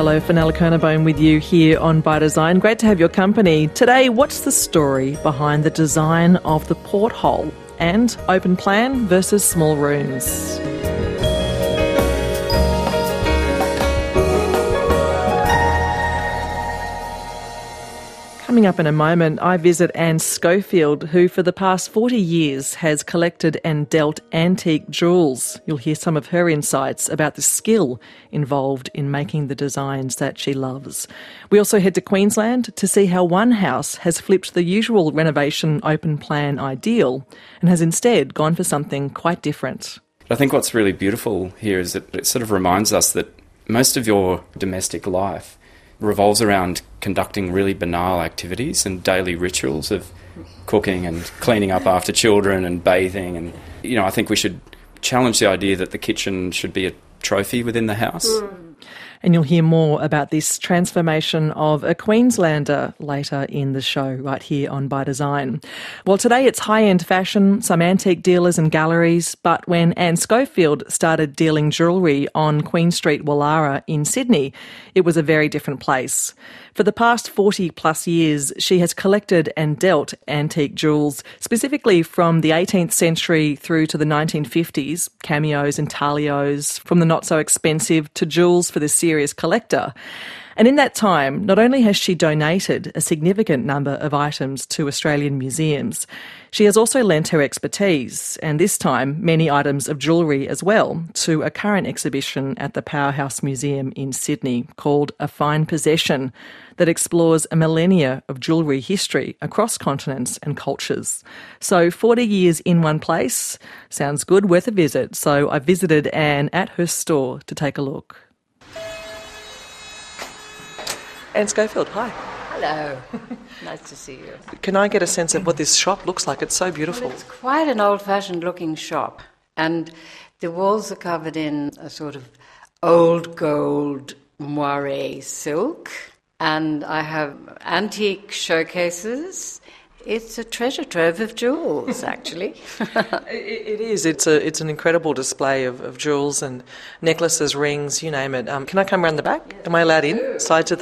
Hello, Fenella Kernebone with you here on By Design. Great to have your company. Today, what's the story behind the design of the porthole and open plan versus small rooms? Coming up in a moment, I visit Anne Schofield, who for the past 40 years has collected and dealt antique jewels. You'll hear some of her insights about the skill involved in making the designs that she loves. We also head to Queensland to see how one house has flipped the usual renovation open plan ideal and has instead gone for something quite different. I think what's really beautiful here is that it sort of reminds us that most of your domestic life revolves around conducting really banal activities and daily rituals of cooking and cleaning up after children and bathing. And, I think we should challenge the idea that the kitchen should be a trophy within the house. And you'll hear more about this transformation of a Queenslander later in the show, right here on By Design. Well, today it's high-end fashion, some antique dealers and galleries, but when Anne Schofield started dealing jewellery on Queen Street, Woollahra in Sydney, it was a very different place. For the past 40 plus years, she has collected and dealt antique jewels, specifically from the 18th century through to the 1950s, cameos and talios, from the not so expensive to jewels for the serious collector. And in that time, not only has she donated a significant number of items to Australian museums, she has also lent her expertise, and this time many items of jewellery as well, to a current exhibition at the Powerhouse Museum in Sydney called A Fine Possession, that explores a millennia of jewellery history across continents and cultures. So 40 years in one place sounds good, worth a visit. So I visited Anne at her store to take a look. Anne Schofield, hi. Hello. Nice to see you. Can I get a sense of what this shop looks like? It's so beautiful. Well, it's quite an old-fashioned looking shop, and the walls are covered in a sort of old gold moire silk, and I have antique showcases. It's a treasure trove of jewels, actually. It is. It's an incredible display of jewels and necklaces, rings, you name it. Can I come around the back? Am I allowed into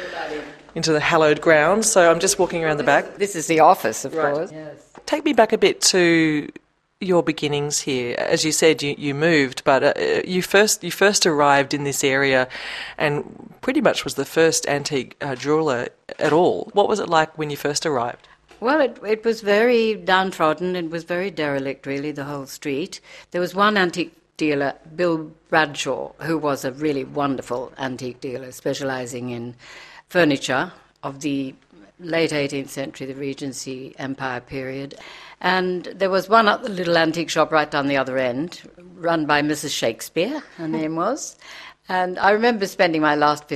the hallowed grounds? So I'm just walking around the back. This is the office, of course. Yes. Take me back a bit to your beginnings here. As you said, you moved, but you first arrived in this area and pretty much was the first antique jeweller at all. What was it like when you first arrived? Well, it was very downtrodden. It was very derelict, really, the whole street. There was one antique dealer, Bill Bradshaw, who was a really wonderful antique dealer, specialising in furniture of the late 18th century, the Regency Empire period. And there was one other little antique shop right down the other end, run by Mrs. Shakespeare, her name was. And I remember spending my last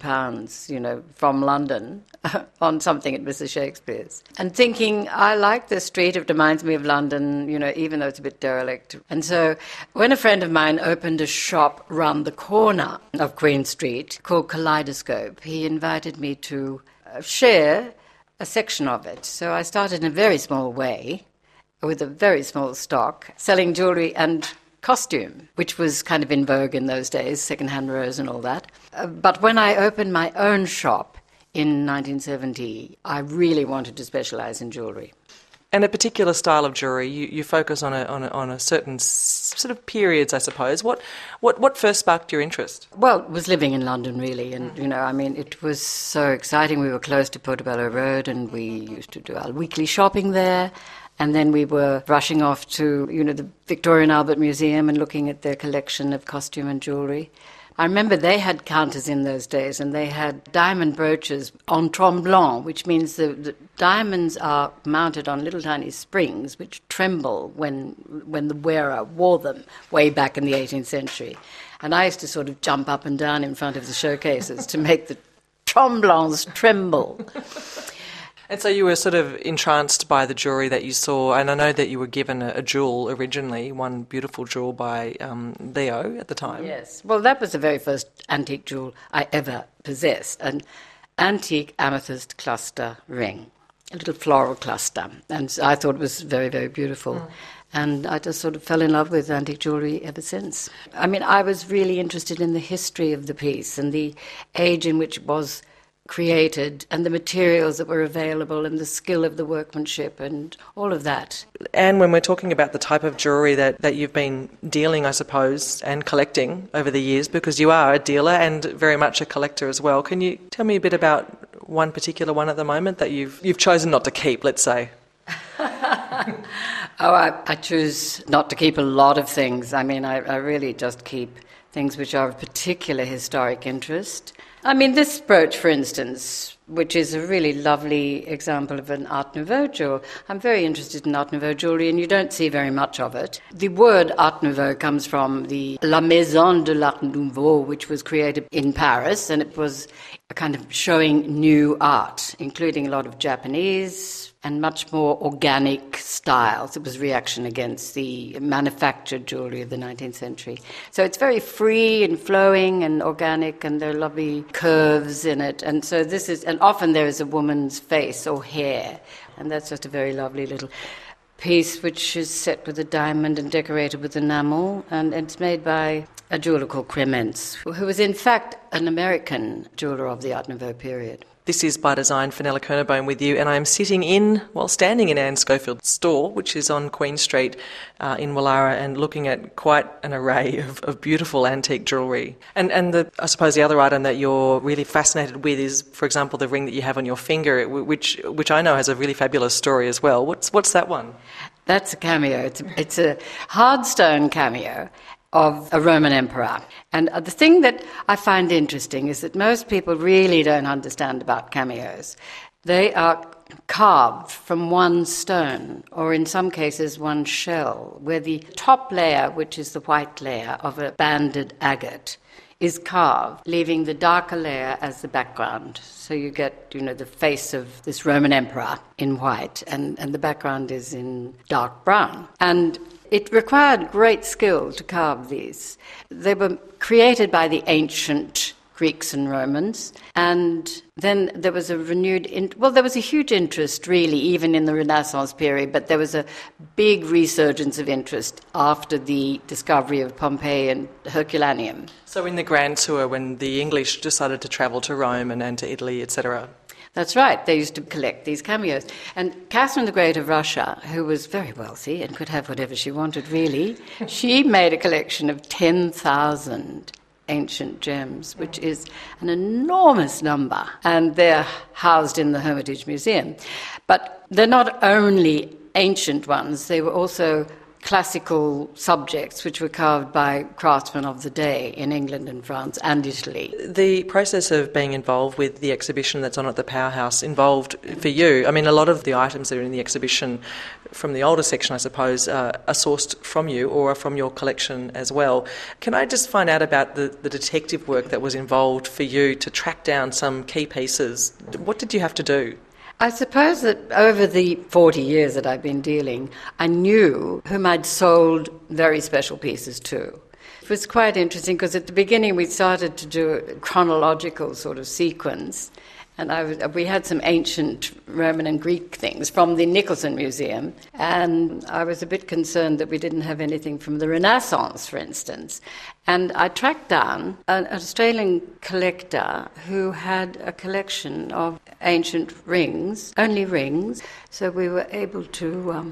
£15, from London on something at Mrs. Shakespeare's and thinking, I like this street, it reminds me of London, even though it's a bit derelict. And so when a friend of mine opened a shop round the corner of Queen Street called Kaleidoscope, he invited me to share a section of it. So I started in a very small way with a very small stock, selling jewellery and costume, which was kind of in vogue in those days, second-hand rose and all that. But when I opened my own shop in 1970, I really wanted to specialise in jewellery. And a particular style of jewellery, you focus on a certain sort of periods, I suppose. What first sparked your interest? Well, it was living in London, really, and, it was so exciting. We were close to Portobello Road, and we used to do our weekly shopping there. And then we were rushing off to, the Victoria and Albert Museum and looking at their collection of costume and jewellery. I remember they had counters in those days, and they had diamond brooches en tremblant, which means the diamonds are mounted on little tiny springs which tremble when the wearer wore them way back in the 18th century. And I used to sort of jump up and down in front of the showcases to make the tremblants tremble. And so you were sort of entranced by the jewellery that you saw, and I know that you were given a jewel originally, one beautiful jewel by Leo at the time. Yes. Well, that was the very first antique jewel I ever possessed, an antique amethyst cluster ring, a little floral cluster, and I thought it was very, very beautiful. And I just sort of fell in love with antique jewellery ever since. I mean, I was really interested in the history of the piece and the age in which it was created and the materials that were available and the skill of the workmanship and all of that. And when we're talking about the type of jewellery that you've been dealing, I suppose, and collecting over the years, because you are a dealer and very much a collector as well, can you tell me a bit about one particular one at the moment that you've chosen not to keep, let's say? I choose not to keep a lot of things. I mean, I really just keep things which are of particular historic interest. I mean, this brooch, for instance, which is a really lovely example of an Art Nouveau jewel. I'm very interested in Art Nouveau jewellery, and you don't see very much of it. The word Art Nouveau comes from the La Maison de l'Art Nouveau, which was created in Paris, and it was a kind of showing new art, including a lot of Japanese and much more organic styles. It was reaction against the manufactured jewellery of the 19th century. So it's very free and flowing and organic, and there are lovely curves in it. And so this is, and often there is a woman's face or hair, and that's just a very lovely little piece which is set with a diamond and decorated with enamel, and it's made by a jeweller called Crements, who was in fact an American jeweller of the Art Nouveau period. This is By Design, Fenella Kernebone with you, and I'm standing in Anne Schofield's store, which is on Queen Street in Woollahra, and looking at quite an array of beautiful antique jewellery. And I suppose the other item that you're really fascinated with is, for example, the ring that you have on your finger, which I know has a really fabulous story as well. What's that one? That's a cameo. It's a hard stone cameo of a Roman emperor. And the thing that I find interesting is that most people really don't understand about cameos. They are carved from one stone, or in some cases one shell, where the top layer, which is the white layer of a banded agate, is carved, leaving the darker layer as the background. So you get, the face of this Roman emperor in white, and the background is in dark brown. And it required great skill to carve these. They were created by the ancient Greeks and Romans, and then there was a there was a huge interest, really, even in the Renaissance period, but there was a big resurgence of interest after the discovery of Pompeii and Herculaneum. So in the Grand Tour, when the English decided to travel to Rome and to Italy, etc.? That's right. They used to collect these cameos. And Catherine the Great of Russia, who was very wealthy and could have whatever she wanted, really, she made a collection of 10,000 ancient gems, which is an enormous number. And they're housed in the Hermitage Museum. But they're not only ancient ones, they were also classical subjects which were carved by craftsmen of the day in England and France and Italy. The process of being involved with the exhibition that's on at the Powerhouse involved for you, I mean, a lot of the items that are in the exhibition from the older section, I suppose, are sourced from you or are from your collection as well. Can I just find out about the detective work that was involved for you to track down some key pieces? What did you have to do? I suppose that over the 40 years that I've been dealing, I knew whom I'd sold very special pieces to. It was quite interesting because at the beginning we started to do a chronological sort of sequence, and we had some ancient Roman and Greek things from the Nicholson Museum, and I was a bit concerned that we didn't have anything from the Renaissance, for instance. And I tracked down an Australian collector who had a collection of ancient rings, only rings, so we were able to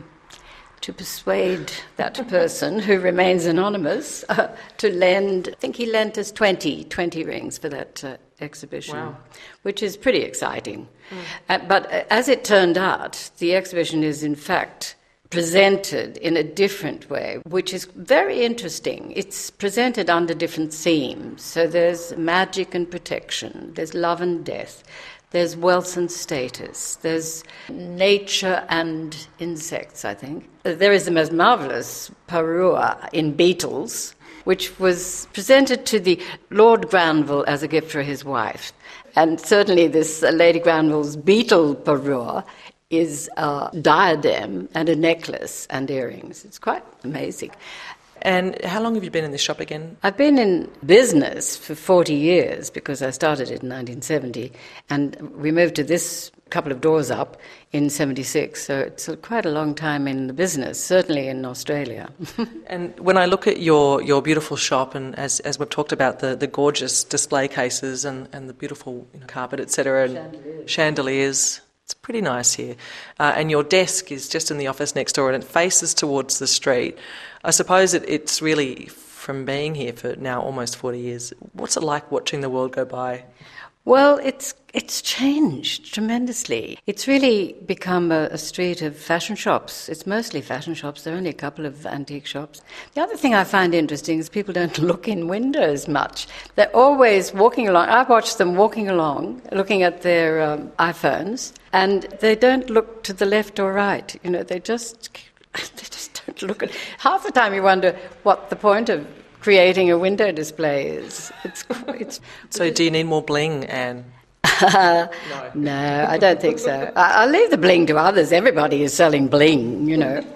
persuade that person, who remains anonymous, to lend, I think he lent us 20 rings for that exhibition, wow, which is pretty exciting. But as it turned out, the exhibition is in fact presented in a different way, which is very interesting. It's presented under different themes. So there's magic and protection, there's love and death, there's wealth and status, there's nature and insects, I think. There is the most marvellous parure in beetles, which was presented to the Lord Granville as a gift for his wife. And certainly this Lady Granville's beetle parure is a diadem and a necklace and earrings. It's quite amazing. And how long have you been in this shop again? I've been in business for 40 years because I started it in 1970, and we moved to this couple of doors up in 76, so it's quite a long time in the business, certainly in Australia. And when I look at your beautiful shop, and as we've talked about the gorgeous display cases and the beautiful carpet, etc., and chandeliers, it's pretty nice here. And your desk is just in the office next door and it faces towards the street. I suppose it's really, from being here for now almost 40 years, what's it like watching the world go by? Well, it's changed tremendously. It's really become a street of fashion shops. It's mostly fashion shops. There are only a couple of antique shops. The other thing I find interesting is people don't look in windows much. They're always walking along. I watch them walking along, looking at their iPhones, and they don't look to the left or right. They just don't look at. Half the time you wonder what the point of creating a window display is. So do you need more bling, Anne? No, I don't think so. I'll leave the bling to others. Everybody is selling bling,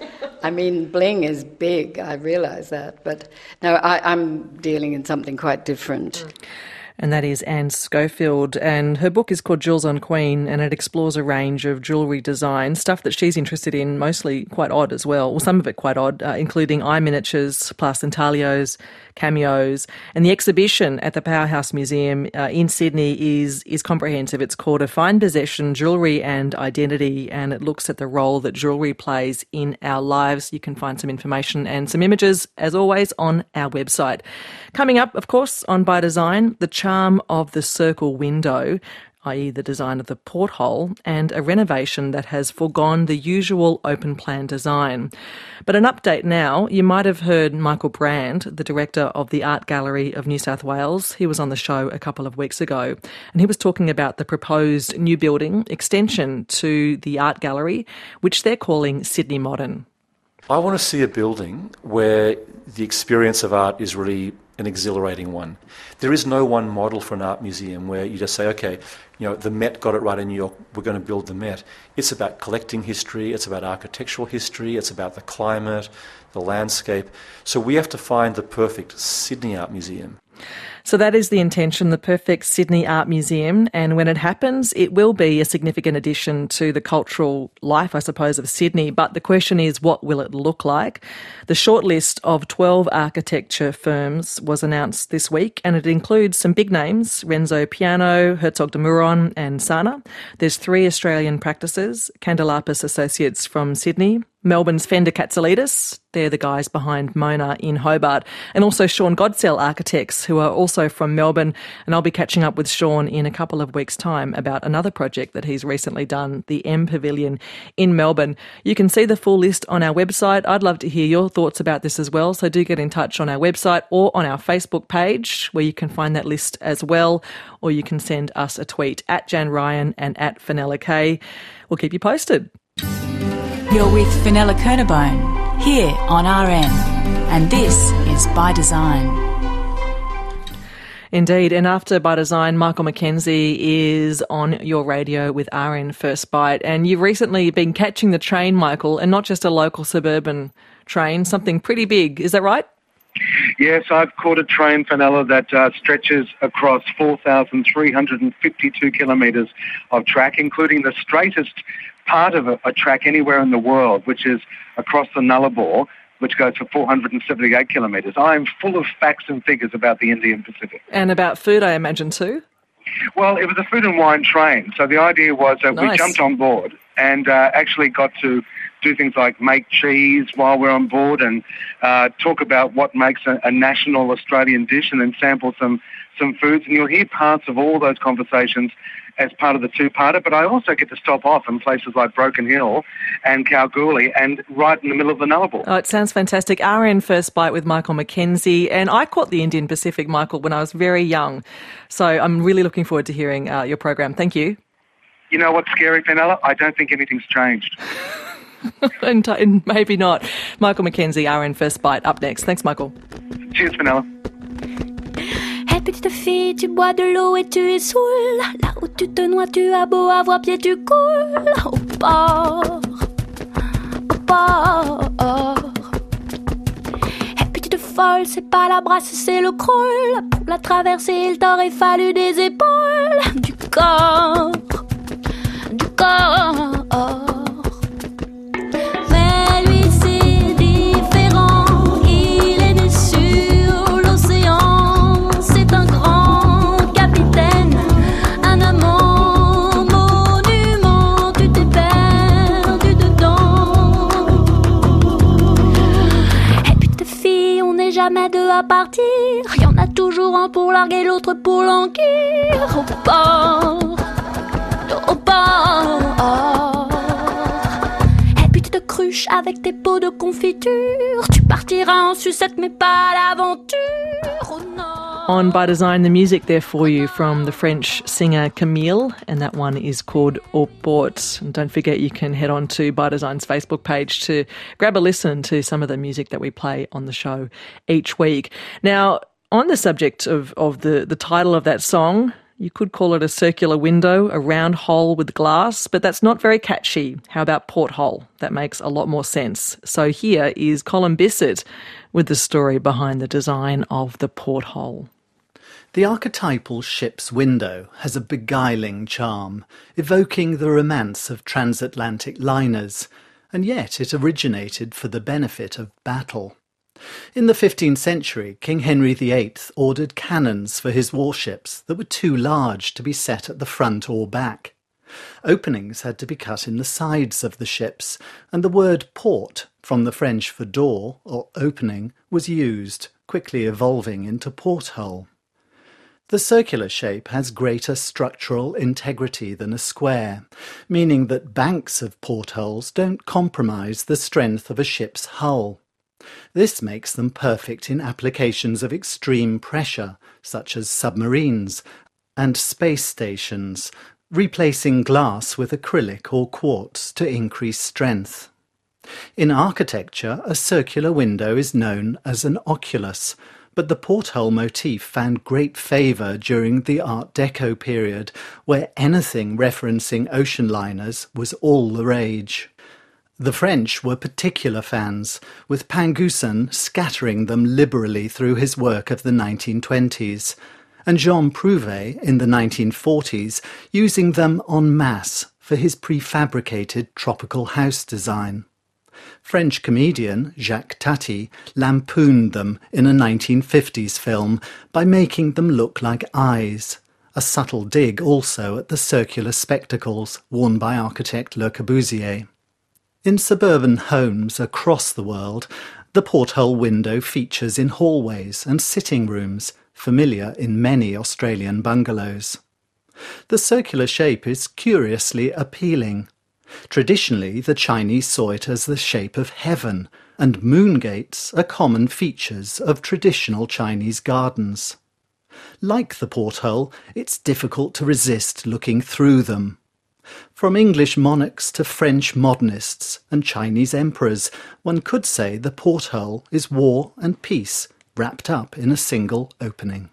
I mean, bling is big, I realise that. But no, I'm dealing in something quite different. And that is Anne Schofield, and her book is called Jewels on Queen, and it explores a range of jewellery design, stuff that she's interested in, mostly quite odd as well, some of it quite odd, including eye miniatures, plaster intaglios, cameos, and the exhibition at the Powerhouse Museum in Sydney is comprehensive. It's called A Fine Possession, Jewellery and Identity, and it looks at the role that jewellery plays in our lives. You can find some information and some images, as always, on our website. Coming up, of course, on By Design, the charm of the circle window, i.e. the design of the porthole, and a renovation that has foregone the usual open plan design. But an update now, you might have heard Michael Brand, the director of the Art Gallery of New South Wales. He was on the show a couple of weeks ago, and he was talking about the proposed new building extension to the Art Gallery, which they're calling Sydney Modern. I want to see a building where the experience of art is really an exhilarating one. There is no one model for an art museum where you just say, okay, the Met got it right in New York, we're going to build the Met. It's about collecting history, it's about architectural history, it's about the climate, the landscape. So we have to find the perfect Sydney Art Museum. So that is the intention, the perfect Sydney Art Museum, and when it happens, it will be a significant addition to the cultural life, I suppose, of Sydney. But the question is, what will it look like? The shortlist of 12 architecture firms was announced this week, and it includes some big names, Renzo Piano, Herzog de Meuron and Sana. There's 3 Australian practices, Candelapis Associates from Sydney, Melbourne's Fender Katsalidis, they're the guys behind Mona in Hobart, and also Sean Godsell Architects, who are also from Melbourne, and I'll be catching up with Sean in a couple of weeks' time about another project that he's recently done, the M Pavilion in Melbourne. You can see the full list on our website. I'd love to hear your thoughts about this as well, so do get in touch on our website or on our Facebook page, where you can find that list as well, or you can send us a tweet at Jan Ryan and at Fenella K. We'll keep you posted. You're with Fenella Kernebone, here on RN, and this is By Design. Indeed, and after By Design, Michael McKenzie is on your radio with RN First Bite, and you've recently been catching the train, Michael, and not just a local suburban train, something pretty big, is that right? Yes, I've caught a train, Fenella, that stretches across 4,352 kilometres of track, including the straightest part of a track anywhere in the world, which is across the Nullarbor, which goes for 478 kilometres. I am full of facts and figures about the Indian Pacific. And about food, I imagine, too? Well, it was a food and wine train. So the idea was that we jumped on board and actually got to do things like make cheese while we're on board and talk about what makes a national Australian dish, and then sample some foods. And you'll hear parts of all those conversations as part of the two-parter, but I also get to stop off in places like Broken Hill and Kalgoorlie and right in the middle of the Nullarbor. Oh, it sounds fantastic. RN First Bite with Michael McKenzie. And I caught the Indian Pacific, Michael, when I was very young. So I'm really looking forward to hearing your program. Thank you. You know what's scary, Fenella? I don't think anything's changed. and maybe not. Michael McKenzie, RN First Bite, up next. Thanks, Michael. Cheers, Fenella. Hey petite fille, tu bois de l'eau et tu es saoul. Là où tu te noies, tu as beau avoir pied, tu coules. Au port, au port. Hey petite folle, c'est pas la brasse, c'est le crawl. Pour la traverser, il t'aurait fallu des épaules. Du corps, du corps. jamais deux à partir. Y en a toujours un pour larguer, l'autre pour languir. Au port, au port. Et puis tu te cruches avec tes pots de confiture. Tu partiras en sucette mais pas à l'aventure. Oh non. On By Design, the music there for you from the French singer Camille, and that one is called Au Port. And don't forget you can head on to By Design's Facebook page to grab a listen to some of the music that we play on the show each week. Now, on the subject of the title of that song, you could call it a circular window, a round hole with glass, but that's not very catchy. How about porthole? That makes a lot more sense. So here is Colin Bisset with the story behind the design of the porthole. The archetypal ship's window has a beguiling charm, evoking the romance of transatlantic liners, and yet it originated for the benefit of battle. In the 15th century, King Henry VIII ordered cannons for his warships that were too large to be set at the front or back. Openings had to be cut in the sides of the ships, and the word port, from the French for door or opening, was used, quickly evolving into porthole. The circular shape has greater structural integrity than a square, meaning that banks of portholes don't compromise the strength of a ship's hull. This makes them perfect in applications of extreme pressure, such as submarines and space stations, replacing glass with acrylic or quartz to increase strength. In architecture, a circular window is known as an oculus, but the porthole motif found great favour during the Art Deco period, where anything referencing ocean liners was all the rage. The French were particular fans, with Pangusson scattering them liberally through his work of the 1920s, and Jean Prouvé in the 1940s using them en masse for his prefabricated tropical house design. French comedian Jacques Tati lampooned them in a 1950s film by making them look like eyes, a subtle dig also at the circular spectacles worn by architect Le Corbusier. In suburban homes across the world, the porthole window features in hallways and sitting rooms, familiar in many Australian bungalows. The circular shape is curiously appealing. Traditionally, the Chinese saw it as the shape of heaven, and moon gates are common features of traditional Chinese gardens. Like the porthole, it's difficult to resist looking through them. From English monarchs to French modernists and Chinese emperors, one could say the porthole is war and peace wrapped up in a single opening.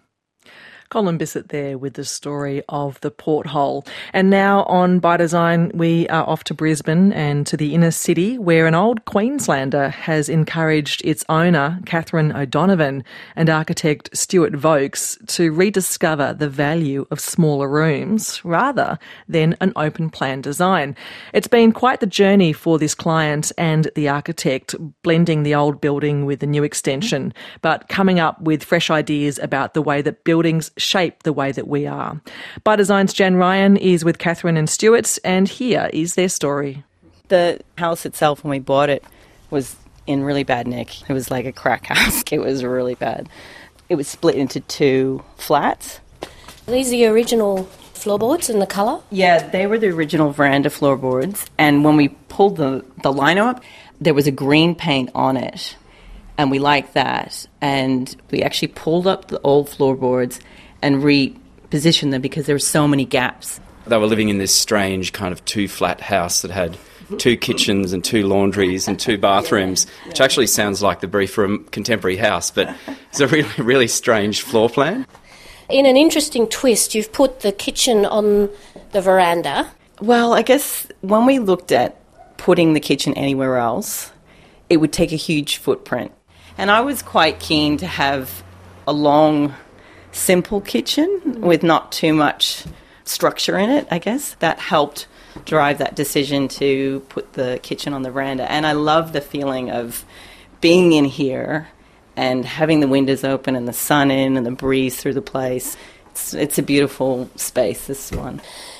Colin Bisset there with the story of the porthole. And now on By Design, we are off to Brisbane and to the inner city, where an old Queenslander has encouraged its owner, Catherine O'Donovan, and architect Stuart Vokes to rediscover the value of smaller rooms rather than an open plan design. It's been quite the journey for this client and the architect, blending the old building with the new extension, but coming up with fresh ideas about the way that buildings shape the way that we are. By Design's Jan Ryan is with Catherine and Stuart, and here is their story. The house itself, when we bought it, was in really bad nick. It was like a crack house. It was really bad. It was split into two flats. Are these the original floorboards in the colour? Yeah, they were the original veranda floorboards, and when we pulled the lino up, there was a green paint on it, and we liked that. And we actually pulled up the old floorboards and repositioned them because there were so many gaps. They were living in this strange kind of two-flat house that had two kitchens and two laundries and two bathrooms, which actually sounds like the brief for a contemporary house, but it's a really, really strange floor plan. In an interesting twist, you've put the kitchen on the veranda. Well, I guess when we looked at putting the kitchen anywhere else, it would take a huge footprint. And I was quite keen to have a long, simple kitchen with not too much structure in it, I guess. That helped drive that decision to put the kitchen on the veranda. And I love the feeling of being in here and having the windows open and the sun in and the breeze through the place. It's a beautiful space, this one.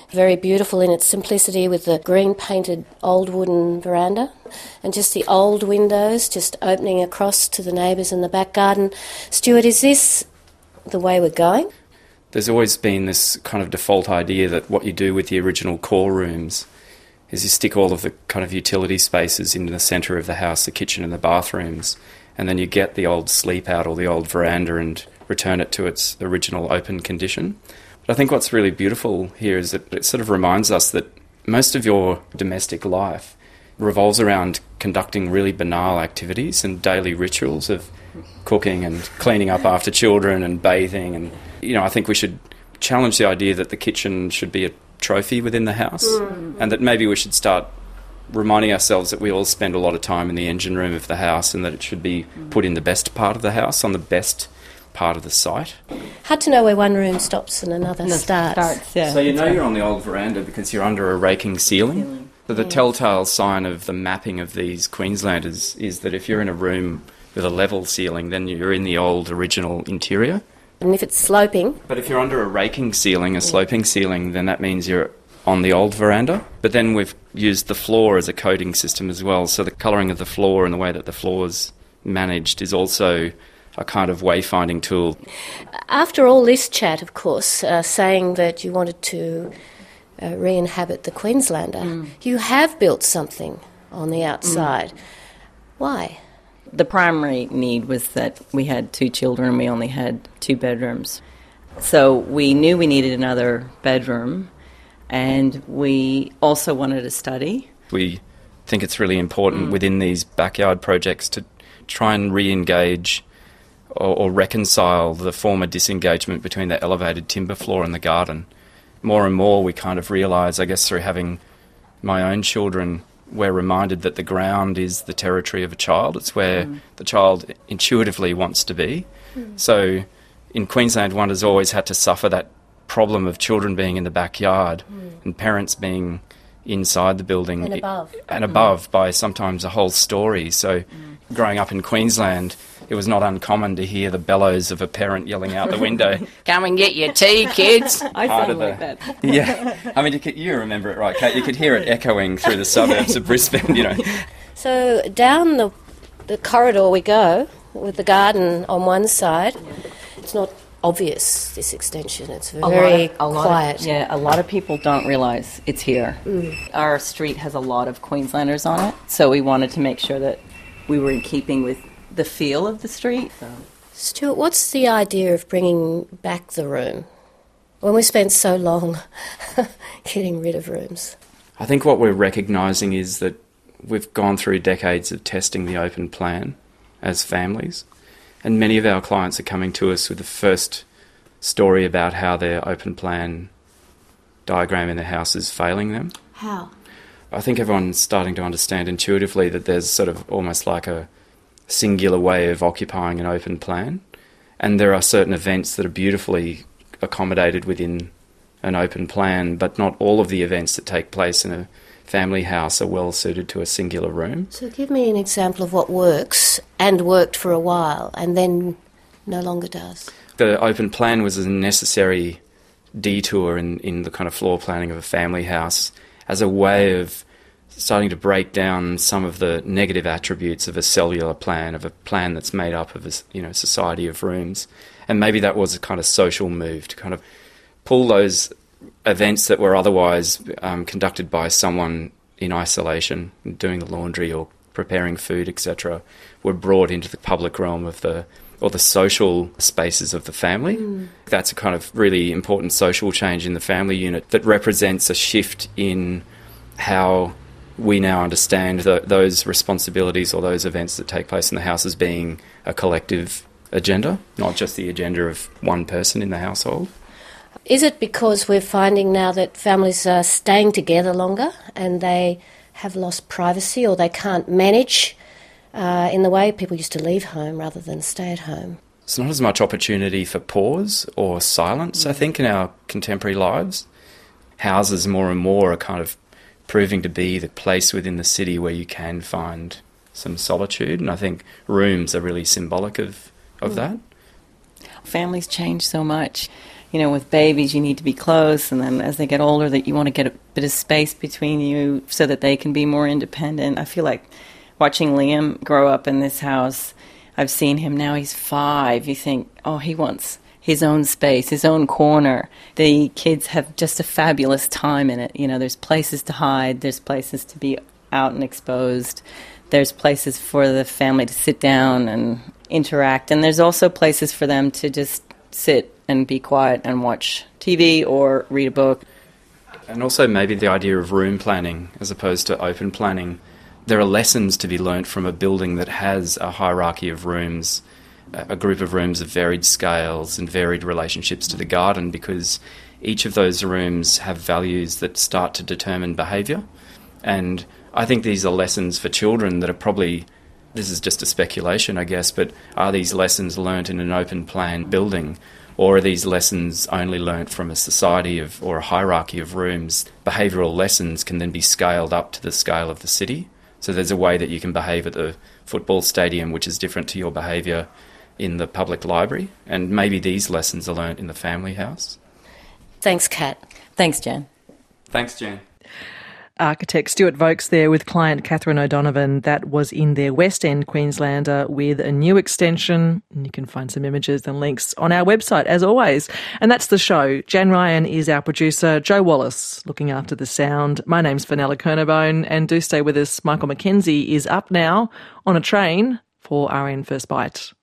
Very beautiful in its simplicity with the green painted old wooden veranda and just the old windows just opening across to the neighbours in the back garden. Stuart, is this the way we're going? There's always been this kind of default idea that what you do with the original core rooms is you stick all of the kind of utility spaces into the centre of the house, the kitchen and the bathrooms, and then you get the old sleep out or the old veranda and return it to its original open condition. But I think what's really beautiful here is that it sort of reminds us that most of your domestic life revolves around conducting really banal activities and daily rituals of cooking and cleaning up after children and bathing. And, I think we should challenge the idea that the kitchen should be a trophy within the house and that maybe we should start reminding ourselves that we all spend a lot of time in the engine room of the house and that it should be put in the best part of the house, on the best part of the site. Hard to know where one room stops and another starts. Yeah. So you're on the old veranda because you're under a raking ceiling. So the telltale sign of the mapping of these Queenslanders is that if you're in a room with a level ceiling, then you're in the old original interior. And if it's sloping... But if you're under a raking ceiling, a sloping ceiling, then that means you're on the old veranda. But then we've used the floor as a coding system as well. So the colouring of the floor and the way that the floor's managed is also a kind of wayfinding tool. After all this chat, of course, saying that you wanted to re-inhabit the Queenslander, you have built something on the outside. Why? The primary need was that we had 2 children and we only had 2 bedrooms. So we knew we needed another bedroom, and we also wanted to study. We think it's really important within these backyard projects to try and re-engage or reconcile the former disengagement between the elevated timber floor and the garden. More and more we kind of realise, I guess through having my own children, we're reminded that the ground is the territory of a child. It's where the child intuitively wants to be. So in Queensland, one has always had to suffer that problem of children being in the backyard and parents being inside the building. And above by sometimes a whole story. So growing up in Queensland, it was not uncommon to hear the bellows of a parent yelling out the window, "Come and get your tea, kids." I sound like that. Yeah. I mean, you remember it, right, Kate? You could hear it echoing through the suburbs of Brisbane, So down the corridor we go, with the garden on one side. It's not obvious, this extension. It's very quiet. A lot of people don't realise it's here. Our street has a lot of Queenslanders on it, so we wanted to make sure that we were in keeping with the feel of the street. Stuart, what's the idea of bringing back the room when we spent so long getting rid of rooms? I think what we're recognising is that we've gone through decades of testing the open plan as families, and many of our clients are coming to us with the first story about how their open plan diagram in their house is failing them. How? I think everyone's starting to understand intuitively that there's sort of almost like a singular way of occupying an open plan, and there are certain events that are beautifully accommodated within an open plan, but not all of the events that take place in a family house are well suited to a singular room. So give me an example of what works and worked for a while and then no longer does. The open plan was a necessary detour in the kind of floor planning of a family house as a way of starting to break down some of the negative attributes of a cellular plan, of a plan that's made up of a society of rooms. And maybe that was a kind of social move to kind of pull those events that were otherwise conducted by someone in isolation, doing the laundry or preparing food, etc., were brought into the public realm of the social spaces of the family. That's a kind of really important social change in the family unit that represents a shift in how we now understand those responsibilities or those events that take place in the house as being a collective agenda, not just the agenda of one person in the household. Is it because we're finding now that families are staying together longer and they have lost privacy or they can't manage in the way people used to leave home rather than stay at home? It's not as much opportunity for pause or silence, I think, in our contemporary lives. Houses more and more are kind of proving to be the place within the city where you can find some solitude, and I think rooms are really symbolic of that. Families change so much. you know, with babies, you need to be close, and then as they get older, that you want to get a bit of space between you so that they can be more independent. I feel like watching Liam grow up in this house, I've seen him now, he's 5. You think, oh, he wants his own space, his own corner. The kids have just a fabulous time in it. You know, there's places to hide, there's places to be out and exposed, there's places for the family to sit down and interact, and there's also places for them to just sit and be quiet and watch TV or read a book. And also maybe the idea of room planning as opposed to open planning. There are lessons to be learnt from a building that has a hierarchy of rooms, a group of rooms of varied scales and varied relationships to the garden, because each of those rooms have values that start to determine behaviour. And I think these are lessons for children that are probably, this is just a speculation I guess, but are these lessons learnt in an open plan building, or are these lessons only learnt from a society of, or a hierarchy of rooms? Behavioural lessons can then be scaled up to the scale of the city. So there's a way that you can behave at the football stadium which is different to your behaviour in the public library, and maybe these lessons are learnt in the family house. Thanks, Kat. Thanks, Jan. Thanks, Jan. Architect Stuart Vokes there with client Catherine O'Donovan. That was in their West End Queenslander with a new extension. And you can find some images and links on our website, as always. And that's the show. Jan Ryan is our producer. Joe Wallace looking after the sound. My name's Fenella Kernebone, and do stay with us. Michael McKenzie is up now on a train for RN First Bite.